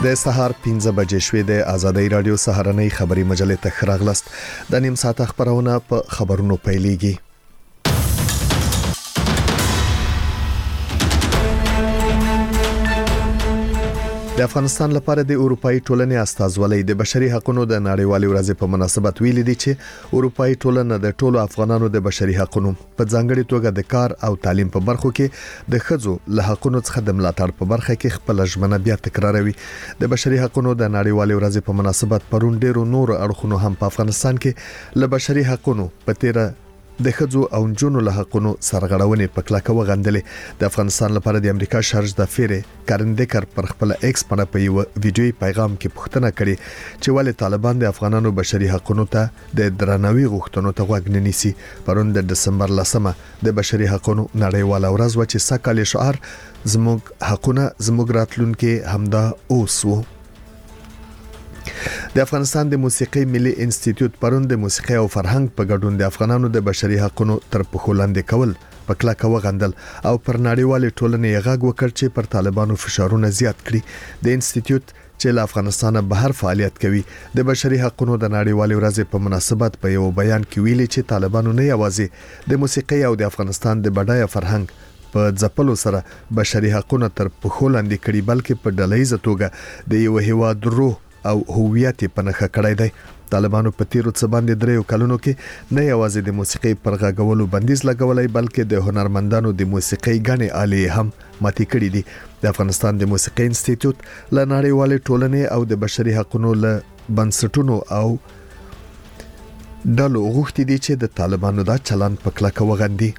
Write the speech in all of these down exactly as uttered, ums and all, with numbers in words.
د سهار پنځه بجې شوې د آزادۍ رادیو سهارنۍ خبري مجلې ته خراغلست د نیم ساعت خبرونه په خبرونو پیلېږي. د افغانستان لپاره د اروپאי ټولنې استازولۍ د بشري حقوقو د نړیوالې ورځې په مناسبت ویل دي چې اروپאי ټولنه د ټولو افغانانو د بشري حقوقو په ځانګړي توګه د کار او تعلیم په برخو کې د ښځو له حقوقو څخه د ملاتړ په برخه کې خپل ژمنه بیا تکراروي. د بشري حقوقو د نړیوالې ورځې په مناسبت پرون ډیرو نور اړخونو هم په افغانستان کې له بشري حقوقو په تیره د ښځو او نجونو له حقوقو سرغړونې په کلکه وغندلې. د افغانستان لپاره د امریکا شارج د فیره کارندکر پر خپل ایکس باندې په یو ویډیوي پیغام کې پوښتنه کړې چې ولې طالبان د افغانانو بشري حقوقو ته د درناوي غوښتنو ته غوږ نه نیسي. پرون د دسمبر لسمه د بشري حقوقو نړیواله ورځ و چې سکهاله شعار زموږ حقونه زموږ راتلونکي همدا اوس وو. د افغانستان د موسیقي ملي انسټیټیوټ پرون د موسیقي او فرهنګ په ګډون د افغانانو د بشري حقوقو تر پښو لاندې کول په کلکه وغندل او پر نړیوالې ټولنې غږ وکړ چې پر طالبانو فشارونه زیات کړي. د انسټیټیوټ چې له افغانستانه بهر فعالیت کوي د بشري حقوقو د نړیوالې ورځې په مناسبت په یو بیان کې ویلي چې طالبانو نه یوازې د موسیقي او د افغانستان د بډایه فرهنګ په ځپلو سره بشري حقوقو تر پښو لاندې کړي بلکې په ډلهیزه توګه د یو هیواد روح او هویت په نخښه کړی دی. طالبانو په تیرو څه باندې دریو کلونو کې نه یوازې د موسیقي پر غږولو بندیز لګولای بلکې د هنرمندانو د موسیقي غني آلې هم ماتې کړې دي. د افغانستان د موسیقي انسټیټیوټ له نړیوالې ټولنې او د بشري حقوقو له بنسټونو او ډلو غوښتي دي چې د طالبانو دا چلن په کلکه وغندي.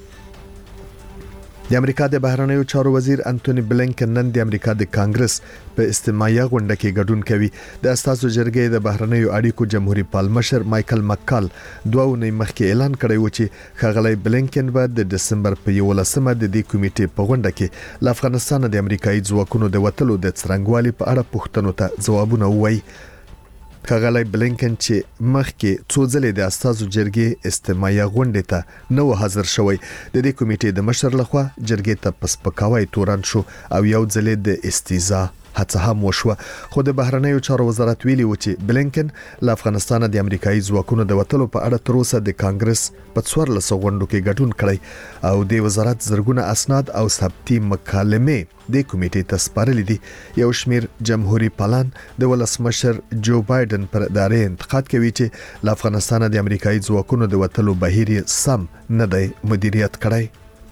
د امریکا د بهرنیو چارو وزیر انټونی بلینکن نن د امریکا د کانګرس په استماعیه غونډه کې ګډون کوي. د اساسو جرګې د بهرنیو اړیکو جمهوریت پالمشر مایکل مکال دوه ونې مخکې اعلان کړی و چې ښاغلی بلینکن به د دسمبر په یولسمه د دې کمیټې په غونډه کې له افغانستان د امریکایي ځواکونو د وټلو د څرنګوالي په اړه پوښتنو ته ځوابونه ووایي. ښاغلی بلینکن چې مخکې څو ځلې د اساسو جرګې استماعیه غونډې ته نو حاضر شوی د دې کمیټې د مشر لخوا جرګې ته پسپکاوی تورن شو او یو ځلې د استیزا هڅه هم وشوه. خو د بهرنیو چارو وزارت ویلي و چې بلینکن له افغانستان د امریکایي ځواکونو د وټلو په اړه تر اوسه د کانګرس په څوارلس غونډو کې ګډون کړی او د وزارت زرګونه اسناد او ثبتي مکالمې د کمیټې ته سپارلې دي. یو شمیر جمهوریت پالان د ولسمشر جو بایدن پر ادارې انتقاد کوي چې له افغانستان د امریکایي ځواکونو د وټلو بهیر سم نه دی مدیریت کړی.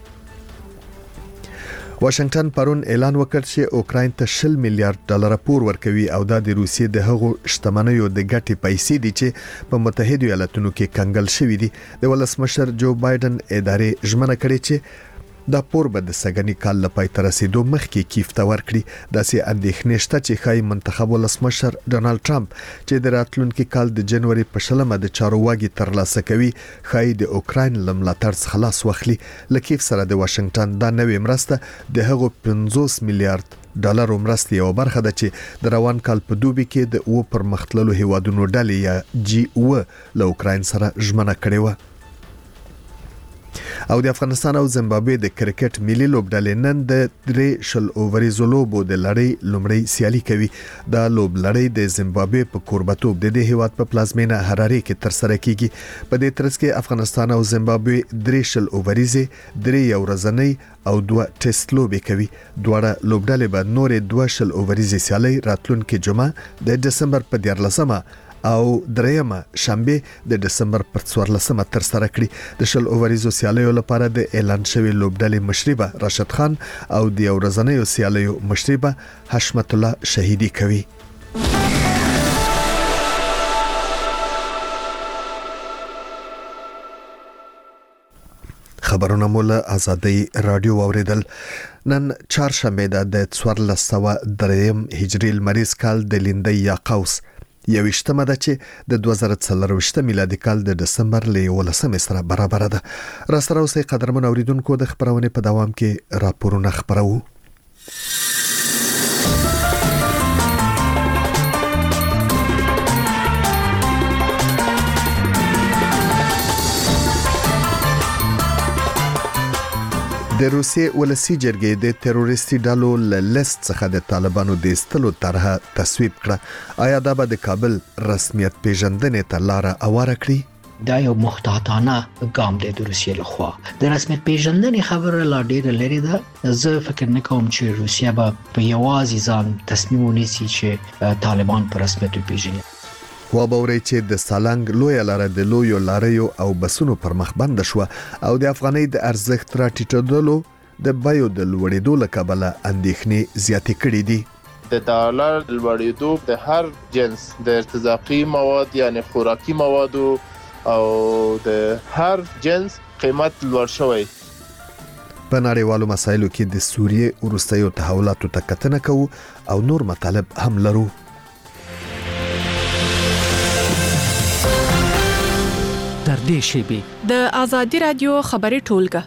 واشنگټن پرون اعلان وکړ چې اوکراین ته شل میلیارډ ډالر پور ورکوي او دا د روسیې د هغو شتمنیو د ګټې پیسې دي چې په متحده ایالاتونو کې کنګل شوې دي. د ولسمشر جو بایدن ادارې ژمنه کړې چې دا پور به د سګنی کال لپاره تر رسیدو مخکې کیف ته ورکړي. داسې اندېښنې شته چې خای منتخب ولسمشر ډونالد ټرمپ چې د راتلونکي کال د جنوري په شلمه د چارواکي ترلاسه کوي خای د اوکراین لملاتړ څخه خلاص واخلي. لکیف سره د واشنگټن دا نوې مرسته د هغو پنځوس میلیارډ ډالر مرستې یو برخه ده چې د روان کال په دوبي کې د او پرمختللو هیوادونو ډلې یا جی او له اوکراین سره ژمنه کړې و. او د افغانستان او زیمبابوې د کرکټ ملي لوبډلې نن د درې شل اووريزو لوبو د لړۍ لومړی سیالي کوي. دا لوب لړۍ د زیمبابوې په کوربتوب د دې هیواد په پلازمینه هراري کې تر سره کیږي. په دې ترڅ کې افغانستان او زیمبابوې درې شل اووريزي درې یو ورځنۍ او دوه ټیسټ لوبې کوي. دواړه لوبډلې به نورې دوه شل اووريزي سیالي راتلونکي جمعه د دسمبر په دیارلسمه او دریمه شنبه د دسمبر پر څوارلسمه تر سره کړي. د شل اووريزو سیالیو لپاره د اعلان شوی لوبډلې مشربه راشد خان او د ورځنیو سیالیو مشربه حشمت الله شهیدی کوي. خبرونه مولا آزادۍ رادیو اوریدل. نن چهارشنبه د څوارلس سوه دریم هجری لمریز کال د لیندۍ یا قوس یوشتمه ده چې د دوه زره څلرویشتم میلادي کال د دسمبر له یولسمې سره برابر ده. را سره اوسئ قدرمن اوریدونکو د خبرونه په دوام کې راپورونه خبرو. د روسیې ولسی جرګې د تروریستي ډلو له لیست څخه د طالبانو د ایستلو طرحه تصویب کړه. آیا دا به د کابل رسمیت پیژندنې ته لاره هواره کړي؟ دا یو محتاطانه ګام دی د روسیې لخوا. د رسمیت پیژندنې خبره لا ډېره لري ده. زه فکر نه کوم چې روسیه به په یوازې ځان تصمیم ونیسي چې طالبان په رسمیت وپیژني. وابوري چې د سالنګ لوی لاره د لویو لاریو او بسونو پر مخ بند شو او د افغانۍ د ارزښت راټیټېدلو د بیو د لوړېدو له کبله اندېښنې زیاتې کړې دي. د ډالر لوړېدو د هر جنس د ارتزاقي مواد یعنی خوراکي موادو او د هر جنس قیمت لوړ شوی. په نړیوالو مسایلو کې د سوریې وروستیو تحولاتو ته کتنه کوو او نور مطالب هم لرو. در دې شیبي د ازادي رادیو خبري ټولګه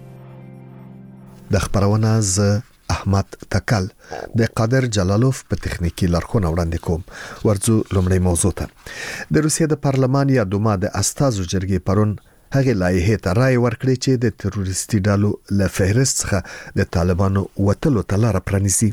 د خبرونه ز احمد تکل د قادر جلالوف په تخنیکی لارښوونه وړاندې کوم. ورځو لومړی موضوع ته. د روسیې د پارلمان یا دوما د استازو جرګې پرون هغه لایحه ته رائے ورکړي چې د تروریستي ډلو له فهرست څخه د طالبانو وتلو ته لار پرانیزي.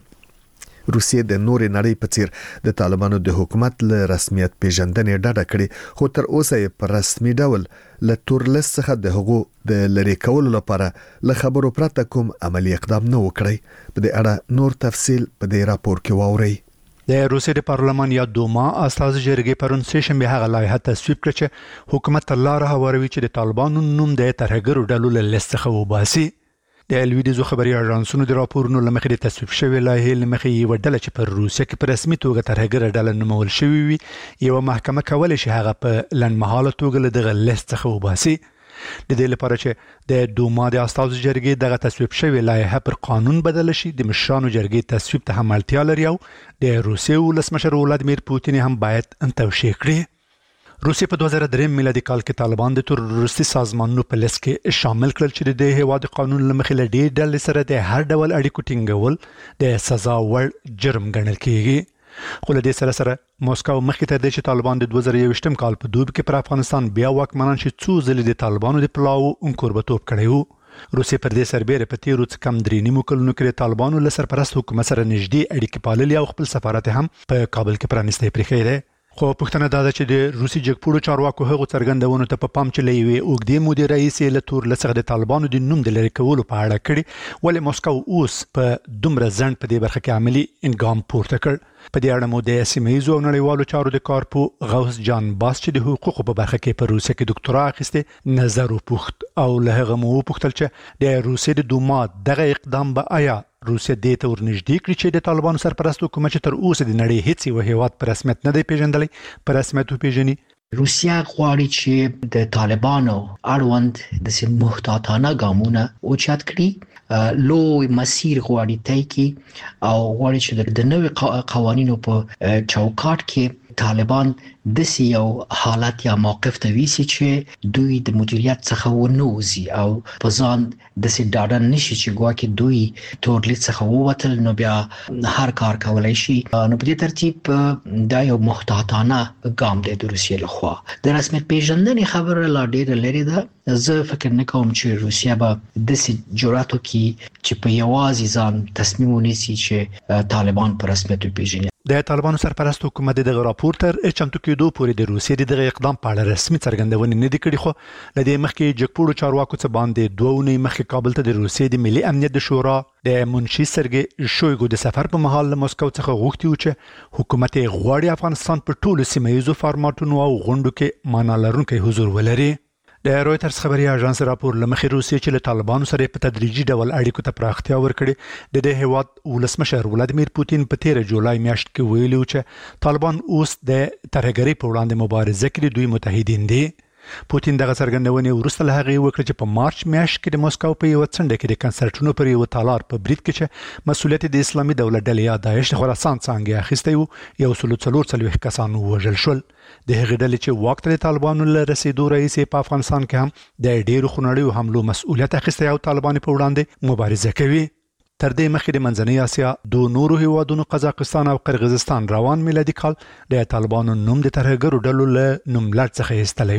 روسیې د نورې نړۍ په څیر د طالبانو د حکومت له رسمیت پیژندنې ډډه کړې، خو تر اوسه یې په رسمي ډول له تورلس څخه د هغو د لری کولو لپاره له خبرو پرته کوم عملی اقدام نه وکړي. په دې اړه نور تفصیل په دې راپور کې واورئ. د روسیې د پارلمان یا دوما استازو جرګې پرون سه شنبه هغه لایحه تصویب کړه چې حکومت ته لار هواروي چې د طالبانو نوم د ترهګرو ډلو له لیست څخه وباسي. د الویدیزو خبري اژانسونو د راپورونو لمخې د تصویب شوی لایحه لمخې یو ډله چې پر روسیه کې په رسمي توګه ترهګر ډله نومول شوی وي یو محکمه کولای شي هغه په لنډمهاله توګه له دغه لیست څخه وباسي. د دې لپاره چې د دوما د استازو جرګې دغه تصویب شوی لایحه پر قانون بدل شي د مشرانو جرګې تصویب ته هم اړتیا لري او د روسیې ولسمشر ولادیمیر پوتین هم باید توشیح کړي. روسیې په دوه زره درې میلادي کال کې طالبان د تروریستي سازمانونو په لیست کې شامل کړل چې د هیواد قانون لمخې له ډېر ډلې سره د هر ډول اړیکو ټینګول د سزا وړ جرم ګڼل کېږي. خو له دې سره سره موسکو مخکې ته د چې طالبان د دوه زره یوویشتم کال په دوبي کې پر افغانستان بیا واکمنان شي څو ځلې د طالبانو د پلاو انکوربتوب کړی وو. روسیې پر دې سربېره په تیرو څه کم درې نیمو کلونو کې د طالبانو له سرپرست حکومت سره نږدې اړیکې پاللې او خپل سفارت هم په کابل کې پرانیستی پرېښی دی. خو پښتنه دا ده چې د روسي جګپوړو چارواکو هغو څرګندونو ته په پام چې له یوې اوږدې مودې راهیسې له تور لڅخه د طالبانو د نوم د لرې کولو په اړه کړي، ولې موسکو اوس په دومره ځنډ په دې برخه کې عملي ګام پورته کړ. په دې اړه مو د سیمه ییزو او نړیوالو چارو د کارپو غوث جان باس چې د حقوقو په برخه کې په روسیه کې ډاکټرا اخیسته نظر وپوښت او له هغه مو وپوښتل چې د روسیې د دوما دغه اقدام به آیا روسیه دې ته ورنږدې کړي چې د طالبانو سرپرست حکومت چې تر اوسه د نړۍ هیڅ یو هیواد په رسمیت نه دی پیژندلی په رسمیت وپیژني. روسیه غواړي چې د طالبانو اړوند د محتاطانه ګامونه اوچت کړي، لوی مسیر غواړي طی کړي او غواړي چې د نوي قوانینو په چوکاټ کې طالبان داسې یو حالت یا موقف ته ویسي چې دوی د مدیریت څخه ونوځي او په ځان داسې ډاډه نشي چې ګواکې دوی تورلید څخه ووتل نو بیا هر کار کولی شي. نو په دې ترتیب دا یو محتاطانه ګام دی د روسیې لخوا. د رسمیت پیژندنې خبره لا ډېره لرې ده. زه فکر نه کوم چې روسیه به داسې جرأت وکړي چې په یوازې ځان تصمیم ونیسي چې طالبان په رسمیت وپیژني. د طالبانو سرپرست حکومت دغه راپور تر چمتو کېدو پورې د روسیې دغه اقدام په اړه رسمي څرګندونې نه دي کړې، خو له دې مخکې جګپوړو چارواکو څخه باندې دوه اونۍ مخکې کابل ته د روسیې د ملي امنیت د شورا د منشي سرګي شویګو د سفر په مهال له موسکو څخه غوښتي و چې حکومت غواړي افغانستان په ټولو سیمه ییزو فارماتونو او غونډو کې معنا لرونکی حضور ولري. د رويټرز خبري اژانس راپور لمخې روسیې چې له طالبانو سره په تدریجي ډول اړیکو ته پراختیا ورکړي، د دې هیواد ولسمشر ولادیمیر پوتین په تیر جولای میاشت کې ویلي چې طالبان اوس د ترهګرۍ په وړاندې مبارزه کې دوی متحدین دي. پوتین دغه څرګندونې وروسته له هغې وکړه چې په مارچ میاشت کې د موسکو په یوه څنډه کې د کنسرټونو پر یوه تالار په برید کې چې مسؤلیت د اسلامي دولت ډلې یا داعش د خراسان څانګې اخیستی و، یو سلو څلور څلوېښت کسان ووژل شول. د هغې ډلې چې واک ته د طالبانو له رسېدو راهیسې په افغانستان کې هم د ډېرو خونړیو حملو مسؤلیت اخیستی او طالبانو په وړاندې مبارزه کوي. تر دې مخکې د منځنۍ اسیا دوه نورو هیوادونو قزاقستان او قرغیزستان روان میلادي کال د طالبانو نوم د ترهګرو ډلو له نوملړ څخه ایستلی و.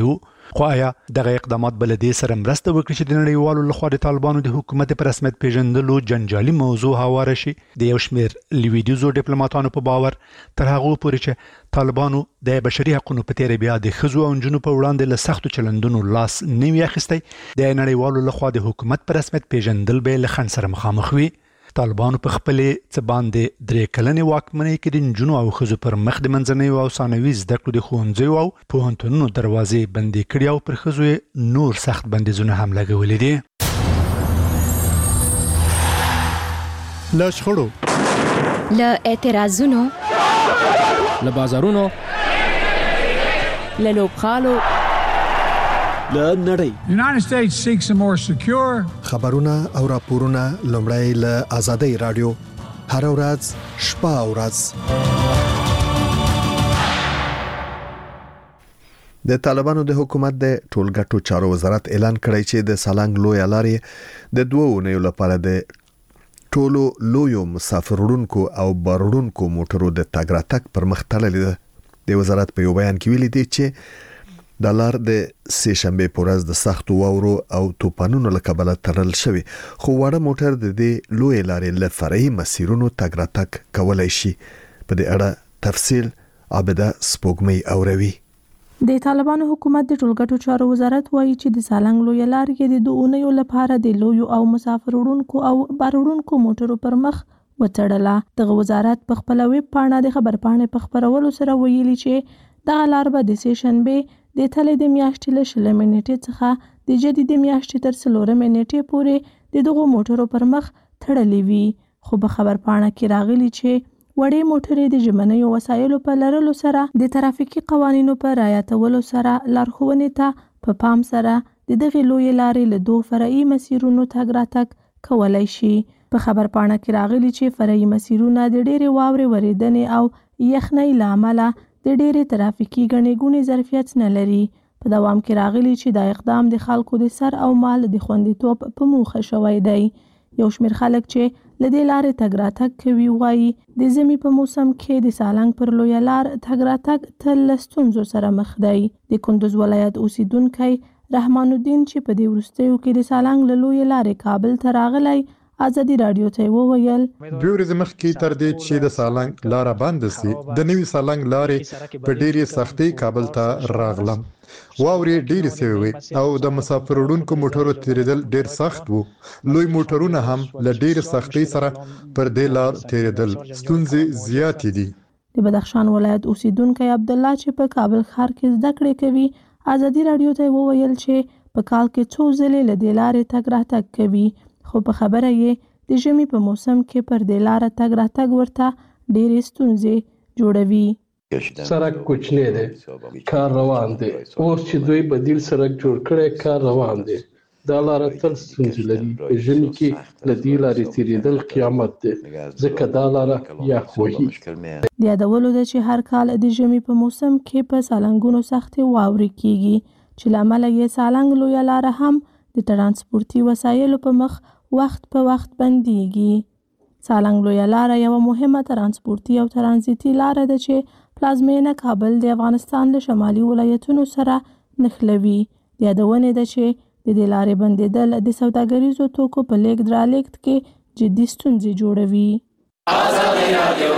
خو آیا دغه اقدامات بل دې سره مرسته وکړي چې د نړیوالو لخوا د طالبانو د حکومت په رسمیت پیژندلو جنجالي موضوع هواره شي؟ د یو شمېر لویدیځو ډیپلوماټانو په باور تر هغه پورې چې طالبانو د بشري حقوقو په تیر بیا د ښځو او نجونو په وړاندې له سختو چلندونو لاس نه وي اخیستی، د نړیوالو لخوا د حکومت په رسمیت پیژندل به له خنډ سره مخامخ وي. طالبانو په خپلې څه باندې درې کلنې واکمنۍ کې د نجونو او ښځو پر مخ د منځنیو او ثانوي زده کړو د ښوونځیو او پوهنتونونو دروازې بندې کړي او پر ښځو یې نور سخت بندیزونه هم لګولي دي. له شخړو، له اعتراضونو، له بازارونو، له لوبغالو، له نړۍ. The United States seeks a more secure. خبرونه او راپورونه لومړی له آزادۍ رادیو هر ورځ شپه او ورځ. د طالبانو د حکومت د ټولګټو چارو وزارت اعلان کړی چې د سالنګ لوی لارې د دوه اونیو لپاره د ټولو لویو مسافر وړونکو او بار وړونکو موټرو د تګ راتګ پر مخ تړلې ده. د وزارت په یو بیان کې ویلي دي چې د لار د سې شنبه په ورځ د سختو واورو او طوفانونو له کبله تړل شوی، خو وړه موټر د دې لوی لارې له فرعي مسیرونو تګ راتګ کولای شي. په دې اړه تفصیل عابده سپوږمۍ اوروي. د طالبانو حکومت د ټولګټو چارو وزارت وایي چې د سالنګ لوی لارې کې د دوه اونیو لپاره د لویو او مسافر وړونکو او بار وړونکو موټرو پر مخ وتړله. دغه وزارت په خپل ویب پاڼه د خبرپاڼې په خبرولو سره ویلي چې دغه لار به د سې شنبه د تلې د میاشتې له شلمې نیټې څخه د جدي د میاشتې تر څلورمې نیټې پورې د دغو موټرو پر مخ تړلې وي. خو په خبرپاڼه کې راغلي چې وړې موټرې د ژمنیو وسایلو په لرلو سره د ترافیکي قوانینو په رعایتولو سره لارښوونې ته په پام سره د دغې لویې لارې له دوه فرعي مسیرونو تګ راتګ کولی شي. په خبرپاڼه کې راغلي چې فرعي مسیرونه د ډېرې واورې ورېدنې او یخنۍ له امله د ډېرې ترافیکي ګڼې ګوڼې ظرفیت نه لري. په دوام کې راغلي چې دا اقدام د خلکو د سر او مال د خوندیتوب په موخه شوی دی. یو شمېر خلک چې له دې لارې تګ راتګ کوي وایي د ژمي په موسم کې د سالنګ پر لویه لار تګ راتګ تل له ستونزو سره مخ دی. د کندوز ولایت اوسیدونکی رحمان الدین چې په دې وروستیو کې د سالنګ له لویې لارې کابل ته راغلی آزادي رادیو ته وویل دوی ورځې مخکې تر دې چې د سالنګ لاره بنده سي د نوي سالنګ لارې په ډېرې سختۍ کابل ته راغلم. واورې ډېرې سوي وي او د مسافر وړونکو موټرو تېرېدل ډېر سخت وو. لوی موټرونه هم له ډېرې سختۍ سره پر دې لار تېرېدل. ستونزې زیاتې دي. د بدخشان ولایت اوسیدونکی عبدالله چې په کابل ښار کې زده کړې کوي آزادي رادیو ته وویل چې په کال کې څو ځلې له دې لارې تګ راتګ کوي، خو په خبره یې د ژمي په موسم کې پر دې لاره تګ راتګ ورته ډېرې ستونزې جوړوي. سړک کوچنی دی، کار روان دی. اوس چې دوی بدیل سړک جوړ کړی کار روان دی. دا لاره تل ستونزې لري. په ژمي کې له دې لارې تېرېدل قیامت دی ځکه دا لاره یخ وهي. د یادولو ده چې هر کال د ژمي په موسم کې په سالنګونو سختې واورې کیږي چې له امله یې سالنګ لویه لاره هم د ترانسپورتي وسایلو په مخ وخت په وخت بندیږي. سالنګ لویه لاره یوه مهمه ترانسپورتي او ترانزیتي لاره ده چې پلازمینه کابل د افغانستان له شمالي ولایتونو سره نښلوي. د یادونې ده چې د دې لارې بندېدل د سوداګریزو توکو په لیږد رالېږد کې جدي ستونزې جوړوي. آزادي رادیو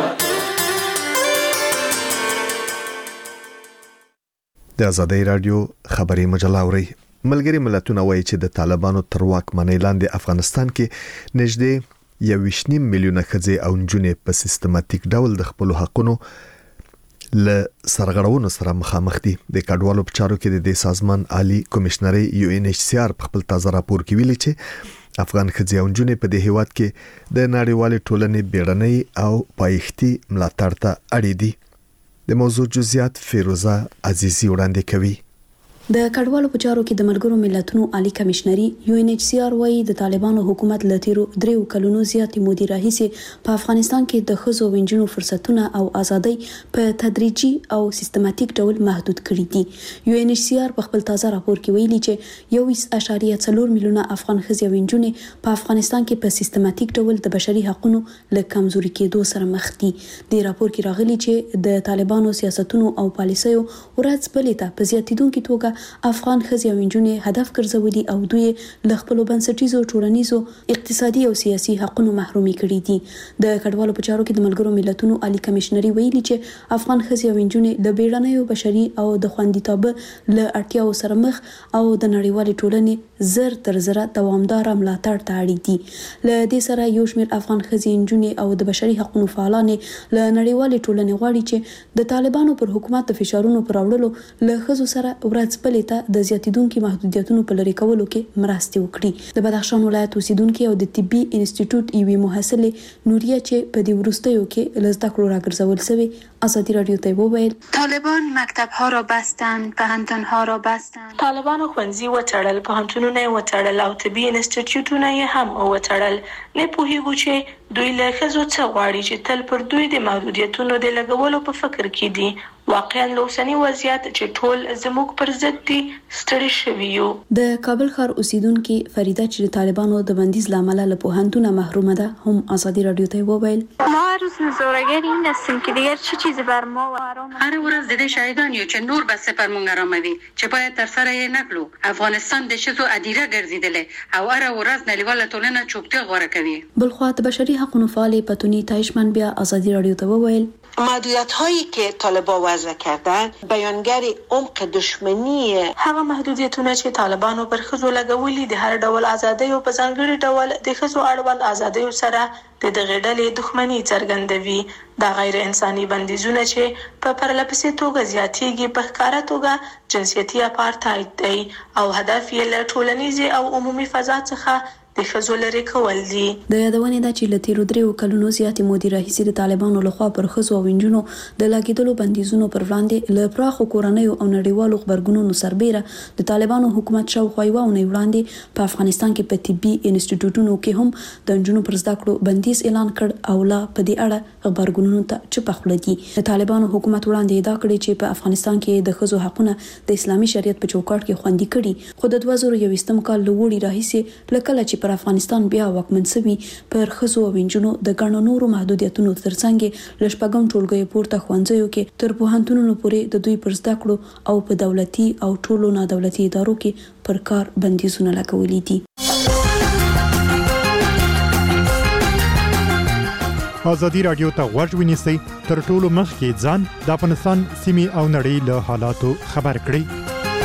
د آزادۍ رادیو خبري مجله اوري. ملګری ملتونه وایي چې د طالبانو تر واکمنۍ لاندې افغانستان کې نږدې یوویشت نیم میلیونه ښځې او نجونې په سیستماتیک ډول د خپلو حقونو له سرغړونو سره مخامخ دي. د کډوالو په چارو کې د دې سازمان عالی کمشنري یو ان ایچ سی آر په خپل تازه راپور کې ویلي چې افغان ښځې او نجونې په دې هیواد کې د نړیوالې ټولنې بیړنۍ او پایښتي ملاتړ ته اړ دي. د موضوع جزئیات فیروزه عزیزی وړاندې کوي. د کډوالو په چارو کې د ملګرو ملتونو عالی کمشنري یو ان ایچ سی آر وايي د طالبانو حکومت له تیرو دریو کلونو زیاتې مودې راهیسې په افغانستان کې د ښځو او نجونو فرصتونه او ازادۍ په تدریجي او سیستماتیک ډول محدود کړي دي. یو ان ایچ سی آر په خپل تازه راپور کې ویلي چې یو اعشاریه څلور میلیونه افغان ښځې او نجونې په افغانستان کې په سیستماتیک ډول د بشري حقوقو له کمزوري کېدو سره مخ دي. د راپور کې راغلي چې د طالبانو سیاستونو او پالیسیو ورځ بلې ته په زیاتیدونکو توګه افغان ښځې او نجونې هدف ګرځولي او دوی له خپل بنسټیزو ټولنیزو اقتصادي او سیاسي حقوقو محرومي کړي دي. د کډوالو په چارو کې د ملګرو ملتونو عالی کمشنري ویلي چې افغان ښځې او نجونې د بیړنیو بشري او د خوندیتوب له اړتیاو سره مخ او د نړیوالې ټولنې زر تر زره دوامدار ملاتړ ته اړ دي. له دې سره یو شمېر افغان ښځې نجونې او د بشري حقوقو فعالان له نړیوالې ټولنې غواړي چې د طالبانو پر حکومت د فشارونو پر وړلو له ښځو سره ورځ پلې ته د زیاتیدونکو محدودیتونو په لرې کولو کې مرسته وکړي. د بدخشان ولایت اوسیدونکو او د طبي انسټیټیوټ یوې محصله نوریا چې په دې وروستیو کې له زده کړو راګرځول شوی ازادي رادیو ته وویل طالبان مکتب‌ها را بستند، پوهنتون‌ها را بستند. طالبان ښوونځي وتړل، پوهنتونونه وتړل او طبي انسټیټیوټونه یې هم وتړل. نه پوهیږو چې دوی له ښځو څه غواړي چې تل پر دوی د محدودیتونو د لګولو په فکر کې دي. واقعا له اوسني وضعیت چې ټول زموږ پر ضد دي ستړي شوي یو. د کابل ښار اوسیدونکو فریده چې د طالبانو د بندیز لامل له پوهنتونه محرومه ده هم ازادي رادیو ته وویل ما روز زورگری نستیم که دیگر چه چیزی بر ما و هر ورځ د دې شاهدان یو چې نور بس پر مونږ راموي چې باید تر سره یې نکړو. افغانستان د شذو ادیره ګرځیدلې او هر ورځ نړیواله ټولنه چوپتیا غوړه کوي. بلخوا د بشري حقوقو فعال پتونی تایشمن بیا ازادي رادیو ته وویل محدودیت هایی که طالبان وضع کردن بیانگر عمق دشمنی هغه محدودیتونه چې طالبانو پر ښځو لګولي د هر ډول ازادۍ او په ځانګړي ډول د ښځو اړوند ازادۍ سره د دغه ډلې دښمنۍ څرګندوي. دا غیر انساني بندیزونه چې په پرلپسې توګه زیاتېږي په ښکاره توګه جنسیتي اپارټاید دی او هدف یې له ټولنیزې او عمومي فضا څخه د ښځو لرې کول دي. د یادونې ده چې له تیرو دریو کلونو زیاتې مودې راهیسې د طالبانو لخوا پر ښځو او نجونو د لګېدلو بندیزونو پر وړاندې له پراخو کورنیو او نړیوالو خبرګونونو سربیره د طالبانو حکومت شاوخوا یوه اونۍ وړاندې په افغانستان کې په طبي انسټیټیوټونو کې هم د نجونو پر زده کړو بندیز اعلان کړ او لا په دې اړه خبرګونونو ته چپه خوله دي. د طالبانو حکومت وړاندې ادعا کړې چې په افغانستان کې د ښځو حقونه د اسلامي شریعت په چوکاټ کې خوندي کړي، خو د دوه زره یوویشتم کال له وړي راهیسې له کله چې پر افغانستان بیا واکمن شوی پر ښځو او نجونو د ګڼو نورو محدودیتونو ترڅنګ له شپږم ټولګیو پورته ښوونځیو کې تر پوهنتونونو پورې د دوی پر زده کړو او په دولتي او ټولو نادولتي ادارو کې پر کار بندیزونه لګولي دي. ازادي رادیو ته غوږ ونیسئ، تر ټولو مخکې ځان د افغانستان سیمې او نړۍ له حالاتو خبر کړئ.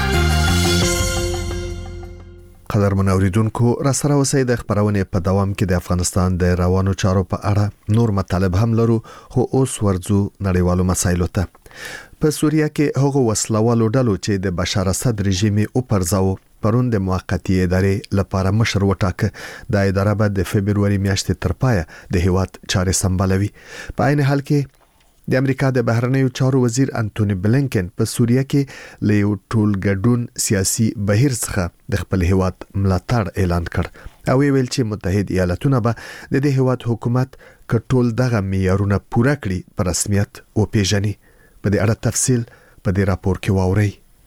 قدر منوریدونکو را سره اوسئ. د خبرونې په دوام کې د افغانستان د روانو چارو په اړه نور مطالب هم لرو، خو اوس ورځو نړیوالو مسایلو ته. په سوریه کې هغو وسلوالو ډلو چې د بشار اسد رژیم او پرځاو پرون د موقتی ادارې لپاره مشر وټاکه. د اداره به د فبرवरी میاشتې تر پایه د هیواد چارې سمبالوي. په عین حال کې د امریکا د بهرنیو چارو وزیر انټونی بلینکن په سوریه کې له یو ټولګډون سیاسي بهیر څخه د خپل هیواد ملاتړ اعلان کړ او ویل چې متحد ایالاتونه به د دې هیواد حکومت کټول دغه معیارونه پوره کړي په رسمیت او پیژني. په دې اړه تفصیل په دې راپور کې واورئ.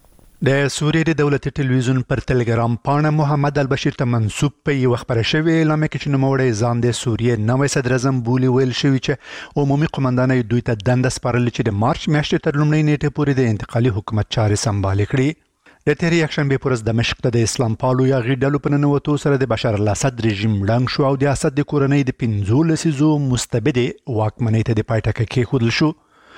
د سوریې د دولتي ټلویزیون پر ټلګرام پاڼه محمد البشیر ته منسوب په یو خبره شوی اعلان کې چې نوموړی ځان د سوریې نوې صدر اعظم بولی ویل شوی چې عمومي قومندان دوی ته دنده سپارل چې د مارچ میاشتې تر لومړۍ نیټې پورې د انتقالي حکومت چارې سمبال کړي. د تیری یکشنبه پر ورځ دمشق ته د اسلام پالو یا غیډلو په ننوتو سره د بشار الاسد رژیم ړنګ شو او د اسد د کورنۍ د پنځو لسیزو مستبد واکمنۍ ته د پایټکه کې خودل شو.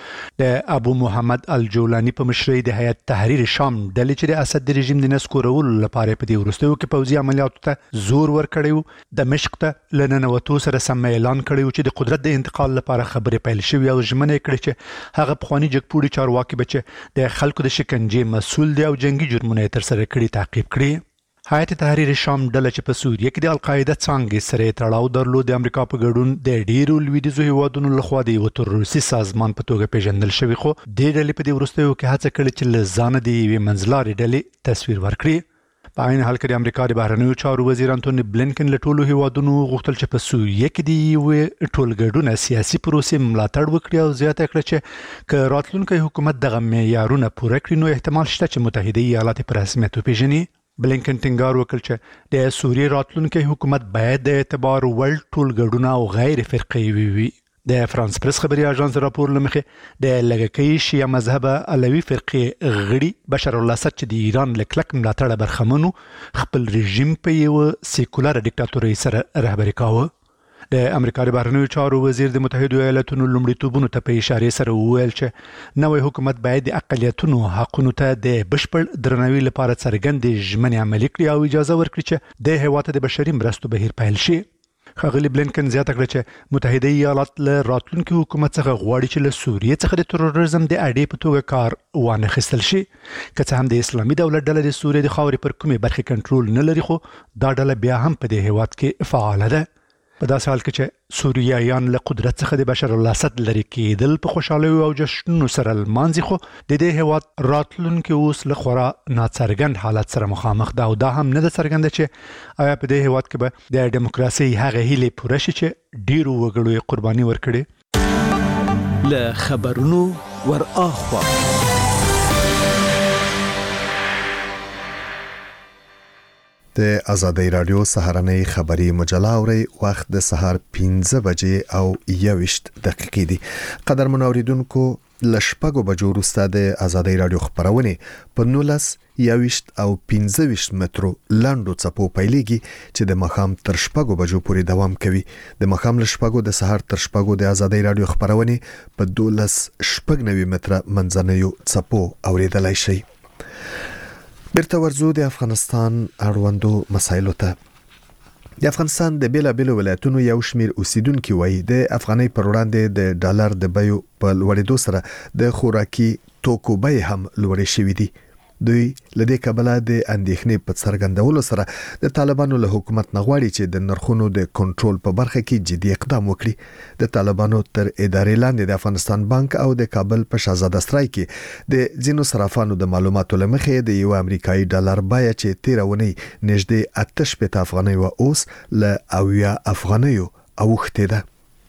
د ابو محمد الجولانی په مشرۍ د هیئت تحریر شام ډلې چې د اسد د رژیم د نسکورولو لپاره په دې وروستیو کې پوځي عملیاتو ته زور ورکړی د مشق ته لننوتو سره سم اعلان کړی چې د قدرت د انتقال لپاره خبرې پیل شوې او ژمنه کړې چې هغه پخوانی جګپوړي چارواکي بچ د خلکو د شکنجې مسول دی او جنگي جرمونه تر سره کړي تعقیب کړي. هیئت تحریر شام ډله چې په سوریه کې د القاعده څانګې سره تړاو درلود د امریکا په ګډون د ډیرو لویدیځو هیوادونو لخوا د یو تروریستي سازمان په توګه پیژندل شوی، خو د ډلې په دې وروستیو کې هڅه کړې چې له ځانه د یوې منځلارې ډلې تصویر ورکړي. په عین حال کې د امریکا د بهرنیو چارو وزیر انټونی بلینکن له ټولو هیوادونو غوښتل چې په سوریه کې د یوې ټولګډونه سیاسي پروسې ملاتړ وکړي او زیاته کړه چې که راتلونکی حکومت دغه معیارونه پوره کړي نو احتمال شته چې متحده ایالات په رسمیت وپیژني. بلینکن ټینګار وکړ چې د سوریې راتلونکی حکومت باید د اعتبار وړ ټولګډونه او غیر فرقوي وي. د فرانس پریس خبري اژانس راپور لمخه د لګکې شیعه مذهب علوي فرقه غړي بشار الله اسد چې د ایران لکلک ملاتړ برخمنو خپل رژیم په یو سیکولر ډیکټاتوري سره رهبري کاوه. د امریکا د بهرنیو چارو وزیر د متحده ایالاتونو لومړیتوبونو ته په اشاره سره وویل چې نوې حکومت باید د اقلیتونو حقونو ته د بشپړ درناوي لپاره څرګند ژمنې عملي کړي او اجازه ورکړي چې د هیواد د بشري مرستو بهیر پیل شي. ښاغلي بلینکن زیاته کړه چې متحده ایالات له راتلونکي حکومت څخه غواړي چې له سوریې څخه د تروریزم د اډې په توګه کار وانه خیستل شي. که څه هم د اسلامي دولت ډله د سوریې د خاورې پر کومې برخې کنټرول نه لري خو دا ډله بیا هم په دې هیواد کې فعاله ده. په داسې حال کې چې سوریایان له قدرت څخه د بشار الله اسد لري کېدل په خوشحالۍ او جشنونو سره لمانځي خو د دې هیواد راتلونکي اوس له خورا ناڅرګند حالت سره مخامخ ده او دا هم نه ده څرګنده چې آیا په دې هیواد کې به د ډیموکراسي هغه هیلې پوره شي چې ډیرو وګړو یې قرباني ورکړي. له خبرونو ور اخوا د آزادۍ رادیو سهارنۍ خبری مجله اوري وخت د سهار پنځه بجې او یوشت دقیقې دي. قدر منوریدونکو لشپږو بجو وروسته د آزادۍ رادیو خبرونه په نولس یوشت او پنځه ویشت مترو لاندو څپو پیلېږي چې د مخام تر شپږو بجو پورې دوام کوي. د مخام لشپږو د سهار تر شپږو د آزادۍ رادیو خبرونه په دولس شپږ نوي متره منځنیو څپو اوریدلای شي. بیرته ورزو د افغانستان اړوندو مسایلو ته. د افغانستان د بیلا بیلو ولایتونو یو شمیر اوسیدونکو وایي د افغانۍ پر وړاندې د ډالر د بیو په لوړېدو سره د خوراکي توکو بیې هم لوړې شوې دي. دوی لدې کبله د اندېښنې په څرګندولو سره د طالبانو له حکومت نه غواړي چې د نرخونو د کنټرول په برخه کې جدي اقدام وکړي. د طالبانو تر ادارې لاندې د افغانستان بانک او د کابل په شاهزاده سرای کې د ځینو صرافانو د معلوماتو لمخې د یو امریکایي ډالر بیه چې تیرونی نږدې اته شپږ افغانۍ و اوس له اویا افغانۍ اوښته ده.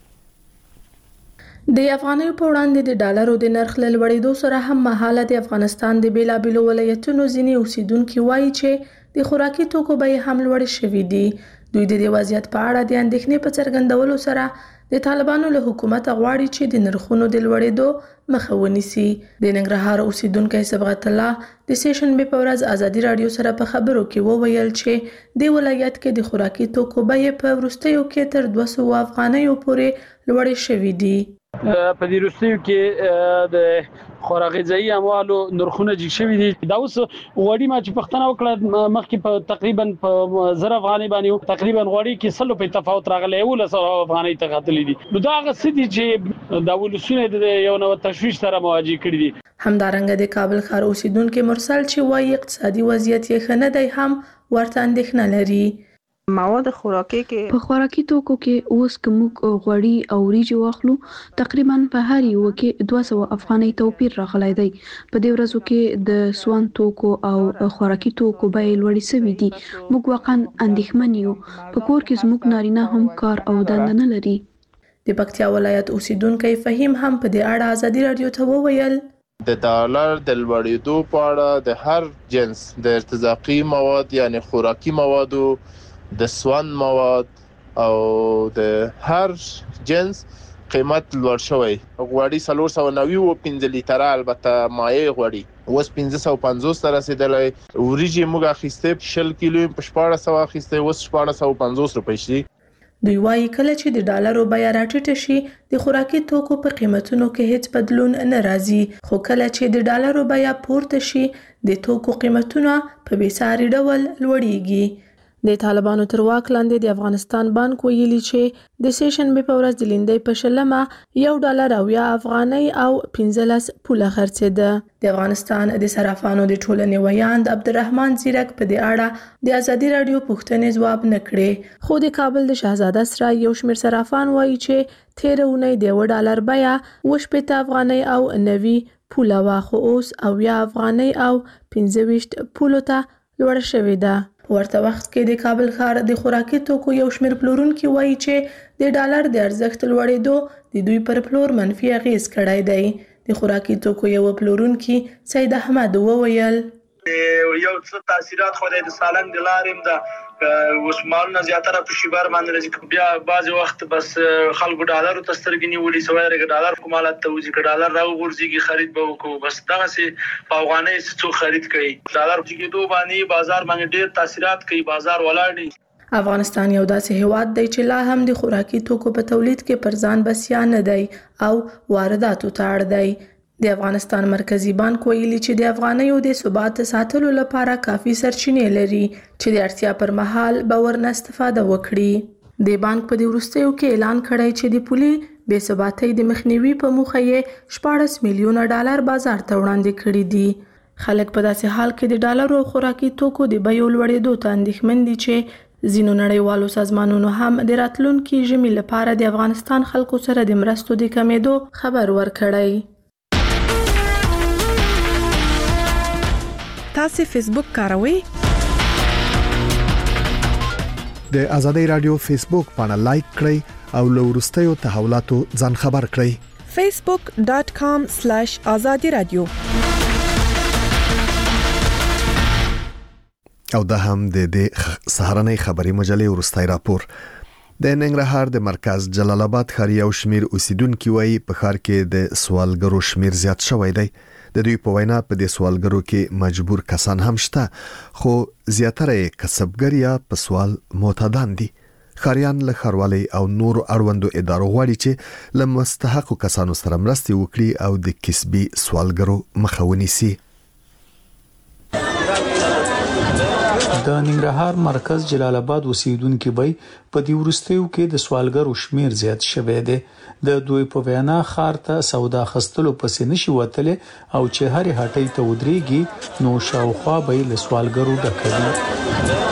د افغانۍ په وړاندې د ډالرو د نرخ له لوړېدو سره هم مهاله د افغانستان د بیلابېلو ولایتونو ځینې اوسیدونکو وایي چې د خوراکي توکو بیې هم لوړې شوې دي. دوی د دې وضعیت په اړه د اندېښنې په څرګندولو سره د طالبانو له حکومت غواړي چې د نرخونو د لوړېدو مخه ونیسي. د ننګرهار اوسیدونکو صبغت الله د سیشنبه په ورځ آزادي رادیو سره په خبرو کې وویل چې د ولایت کې د خوراکي توکو بیې په وروستیو کې تر دوه سوه افغانیو پورې لوړې شوې دي. په دې وروستیو کې د خوراکي ځای اموالو نرخونه جګ شوي دي. دا اوس غوړي ما چې پښتنه وکړه مخکې په تقریبا په زر افغانۍ باندې تقریبا غوړي کې سلو په تفاوت راغلی و له سره افغانۍ ته غتلې دي. نو دا هغه څه دي چې د ولسونه د یو نو تشویش سره مواجه کړي دي. همدارنګه د کابل ښار اوسیدونکو مرسل چې وایي اقتصادي وضعیت یې ښه نه دی هم ورته اندېښنه لري. مواد خوراکي کې په خوراکي توکو کې اوس کومک غوړي او وریجې واخلو تقریبا په هر یو کې دوه سوه افغانۍ توپیر راغلی دی. په دې ورځو کې د سوان توکو او خوراکي توکو بیې لوړې شوې دي. موږ واقعا اندېښمن یو. په کور کې زموږ نارینه هم کار او دنده نه لري. د پکتیا ولایت اوسیدونکو فهیم هم په دې اړه آزادي رادیو ته وویل د ډالر د لوړېدو په اړه د هر جنس د ارتزاقي مواد یعنی خوراکي موادو د سوان مواد او د هر جنس قیمت لوړ شوی. غوړي څلور سوه نوي و پنځه لیټره البته مایع غوړي اوس پنځه سوه پنځوس ته رسېدلی. وریجې موږ اخیستې شل کیلو په شپاړس سوه اخیستې اوس شپاړس سوه پنځوس روپۍ شي. دوی وایي کله چې د ډالرو بیه راټیټه شي د خوراکي توکو په قیمتونو کې هیڅ بدلون نه راځي، خو کله چې د ډالرو بیه پورته شي د توکو قیمتونه په بېساري ډول لوړیږي. د طالبانو تر واک لاندې د افغانستان بانک ویلي چې د سیشنبه په ورځ د لیندۍ په شلمه یو ډالر او یا افغانۍ او پنځلس پوله خرڅېده. د افغانستان د صرافانو د ټولنې ویاند عبدالرحمن زیرک په دې اړه د آزادي رادیو پوښتنې ځواب نه کړې، خو د کابل د شاهزاده سرای یو شمېر صرافان وایي چې تېره اونۍ د یوه ډالر بیه اوه شپېته افغانۍ او نوي پوله وه، خو اوس اویا افغانۍ او پنځه ویشت پولو ته لوړه شوې ده. ورته وخت کې د کابل ښار د خوراکي توکو یو شمېر پلورونکي وایي چې د ډالر د ارزښت لوړېدو د دوی پر پلور منفي اغېز کړی دی. د خوراکي توکو یو پلورونکي سید احمد وویل یو څه تاثیرات خو د سالنګ د لارې د وسمالونه زیاتره په شیبر باندې راځي. بیا بعض وخت بس خلکو ډالر ته سترګې نیولې سوای رګ ډالر کومالات ته وځي ډالر راو ورځيږي خرید به وکړو بس دغه سي په افغانۍ څو خرید کوي ډالر چې دوه باندې بازار باندې ډېر تاثیرات کوي بازار ولاړ دی. افغانستان یو داسې هیواد دی چې لا هم د خوراکي توکو په تولید کې پر ځان بسیا نه دی او وارداتو ته اړ دی. د افغانستان مرکزی بانک ویلي چې د افغانیو د ثبات ساتلو لپاره کافي سرچینې لري چې د اړتیا پر مهال به ورنه استفاده وکړي. د بانک په وروستیو کې اعلان کړی چې د پولي بې ثباتۍ د مخنیوي په موخه یې شپاړس میلیونه ډالر بازار ته وړاندې کړي دي. خلک په داسې حال کې د ډالرو او خوراکي توکو د بیو لوړېدو ته اندېښمن دي چې ځینو نړیوالو سازمانونو هم د راتلونکي ژمي لپاره د افغانستان خلکو سره د مرستو د کمېدو خبر ورکړی. تاسو فیسبوک کاروئ؟ د آزادۍ رادیو فیسبوک پاڼه لایک کړئ او له وروستیو تحولاتو ځان خبر کړئ. facebook dot com slash azadi radio. او دا هم د دې سهارنۍ خبري مجلې وروستي راپور. د ننګرهار د مرکز جلال آباد ښار یو شمیر اوسیدونکو وایي په ښار کې د سوالګرو شمیر زیات شوی دی. د دوی په وینا په دې سوالګرو کې مجبور کسان هم شته خو زیاتره کسبګر یا په سوال معتادان دي. ښاریان له ښاروالۍ او نورو اړوندو ادارو غواړي چې له مستحقو کسانو سره مرستې وکړي او د کسبي سوالګرو مخه ونیسي. د ننګرهار مرکز جلال آباد اوسیدونکو به په دې ورستیو کې د سوالګرو شمیر زیات شوه دی. د دوی په وینا ښار ته سودا خستلو پسې نشي وتل او چې هر هټۍ ته ودرېږي نو شاوخوا به له سوالګرو ډکوي.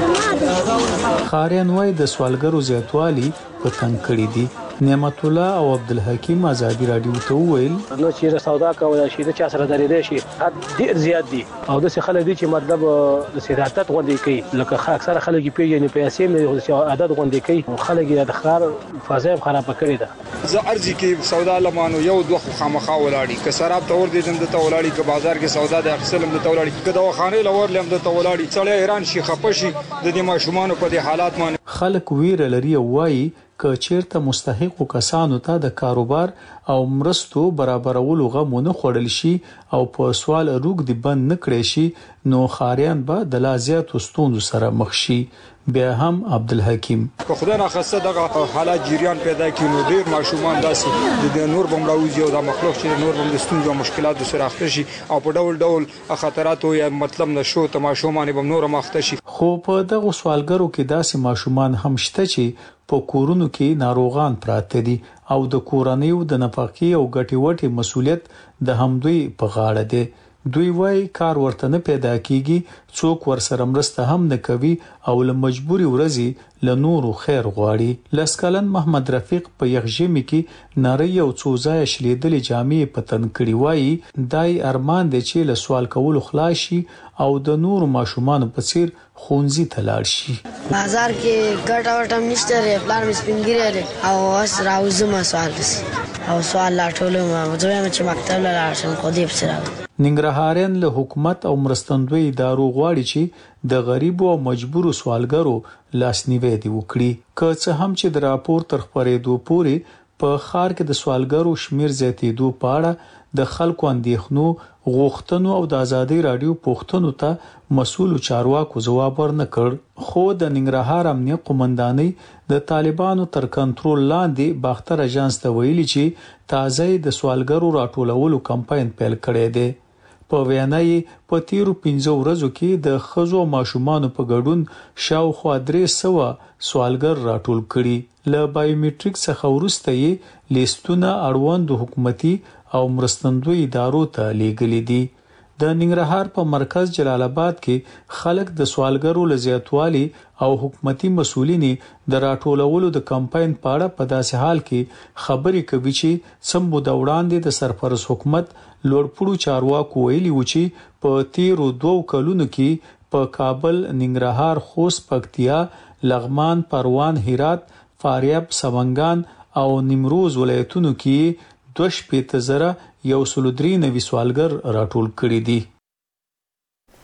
ښاریان وای د سوالګرو زیاتوالی په تنګ کړی دي. نعمت الله او عبدالحکیم آزادی رادیو ته ویل نو چې سودا کول شي د چا سره درېدل شي ډیر زیات دي او د څه خلک دي چې مطلب د سیاست غونډې کوي لکه اکثر خلک پیژنې پیسې نه عادت غونډې کوي خلک د خار فاصله خراب کړی ده. زه ارزي کې سودا لمانو یو دوه خامخا ولاړی که سراب تور دي د تولاړي که بازار کې سودا د اخسلم د تولاړي که دواخانه لور لم د تولاړي څړې ایران شي خپشي د دې ماشومان په دې حالات باندې خلک ویر لري وایي که چیرته مستحقو کسانو ته د کاروبار او مرستو برابرولو غمونه خوړل شي او په سوال روغ دی بند نکړي شي نو خاریان به د لازیات وستوند سره مخ شي. بیا هم عبدالحکیم که خدای ناخسته دغه حالات جریان پیدا کړي نو ډیر ماشومان داسې د نور بمراوزي او د مخلوق چې نور بم د ستونزو مشکلاتو سره اخته شي او په ډول ډول خطراتو یا مطلب نشو ته ماشومان بم نور مخته شي. خو په دغه سوالګرو کې داسې ماشومان هم شته چې په کورونو کې ناروغان پراته دي او د کورنیو د نفقې او ګټې وټې مسولیت د همدوی په غاړه دی. دوی وای کار ورته نه پیدا کیږي څوک ورسره مرسته هم نه کوي او له مجبوري ورزي له نورو خیر غواړي. لسکلن محمد رفیق په یغجمی کې نری او څوزای شلیدل جامې پتن کړي وای دای ارمان دي چې له سوال کولو خلاصي او د نورو ماشومان په څیر خونځي تلاړ شي. بازار کې ګټه وټه نشته ری پلان مسپینګری او اس راوزم سوال او سوال لا ټولو ما زه چې مکتب لا شم خو دې بسره ننګرهاريان له حکومت او مرستندوی ادارو غواړي چې د غریب او مجبور سوالګرو لاسنیوي دی وکړي. که څه هم چې د راپور تر خبرېدو پورې په ښار کې د سوالګرو شمیر زیاتېدو په اړه د خلکو اندېښنو غوښتنو او د آزادۍ رادیو پوښتنو ته مسؤل چارواکو جواب ورنکړ. خو د ننګرهار امنیت قومندانۍ د طالبانو تر کنټرول لاندې باختر اژانس ته ویلي چې تازه د سوالګرو راټولولو کمپاین پیل کړی دی. په وینای په تیرو پنځو ورځو کې د خزو ماشومان په ګډون شاوخوا درې سوه سوالګر راټول کړي. ل بایومټریک څخه ورسته یې لیستونه اړوند حکومتي او مرستندوی ادارو ته لیږلي دي. د ننګرهار په مرکز جلال آباد کې خلک د سوالګرو لزیاتوالي او حکومتي مسؤلین د راټولولو د کمپاین په اړه په داسې حال کې خبرې کوي چې سمبو د وړاندې د سرپرست حکومت لوړپوړو چارواکو ویلي و چې په تیرو دوو کلونو کې په کابل، ننګرهار، خوست، پکتیا، لغمان، پروان، هرات، فاریاب، سمنګان او نیمروز ولایتونو کې دوه شپېته زره یو سل درې نوي سوالګر راټول کړي دي.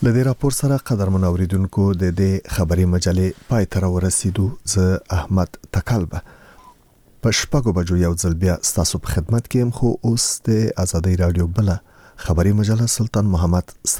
د دې راپور سره قدرمن اوریدونکو د دې خبري مجلې پای ته ورسېدو. زه احمد تکالبه په شپږو بجو یو ځل بیا ستاسو په خدمت کې يم، خو اوس د آزادۍ رادیو بل خبري مجله سلطان محمد